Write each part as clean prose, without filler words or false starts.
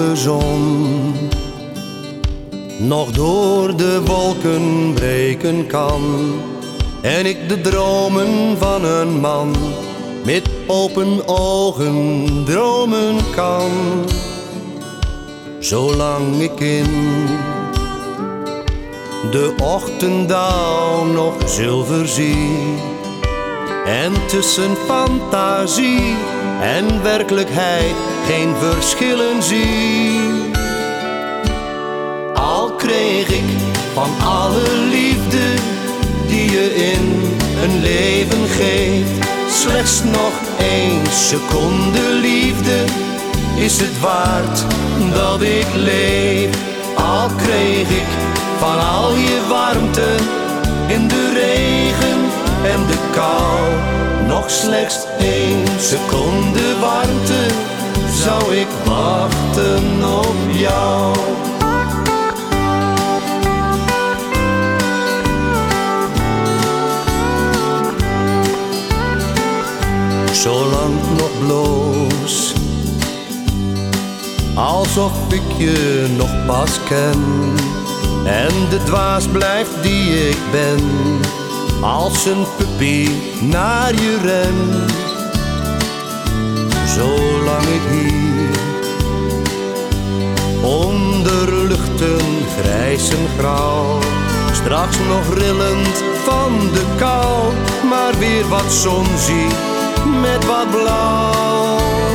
de zon nog door de wolken breken kan en ik de dromen van een man met open ogen dromen kan. Zolang ik in de ochtenddauw nog zilver zie en tussen fantasie en werkelijkheid geen verschillen zie. Al kreeg ik van alle liefde die je in een leven geeft slechts nog 1 seconde liefde, is het waard dat ik leef. Al kreeg ik van al je warmte in de regen en de kou nog slechts 1 seconde warmte, zou ik wachten op jou. Zolang ik nog bloos, alsof ik je nog pas ken, en de dwaas blijft die ik ben, als een puppy naar je ren. Zolang ik hier onder luchten grijs en grauw, straks nog rillend van de kou, maar weer wat zon zie met wat blauw.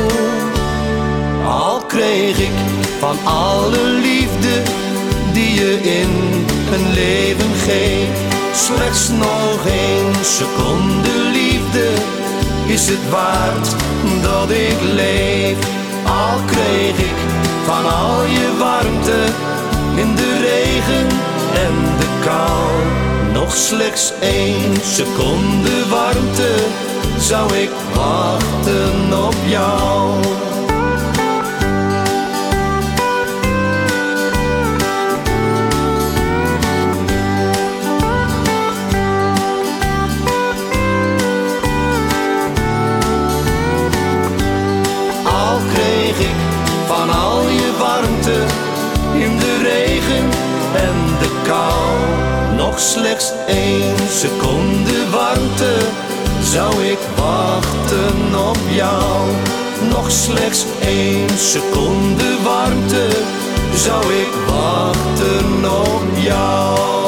Al kreeg ik van alle liefde die je in een leven geeft slechts nog 1 seconde liefde, is het waard dat ik leef. Al kreeg ik van al je warmte in de regen en de kou nog slechts 1 seconde warmte, zou ik wachten op jou. Al kreeg ik van al je warmte in de regen en de kou nog slechts 1 seconde warmte, zou ik wachten op jou. Nog slechts 1 seconde warmte, zou ik wachten op jou.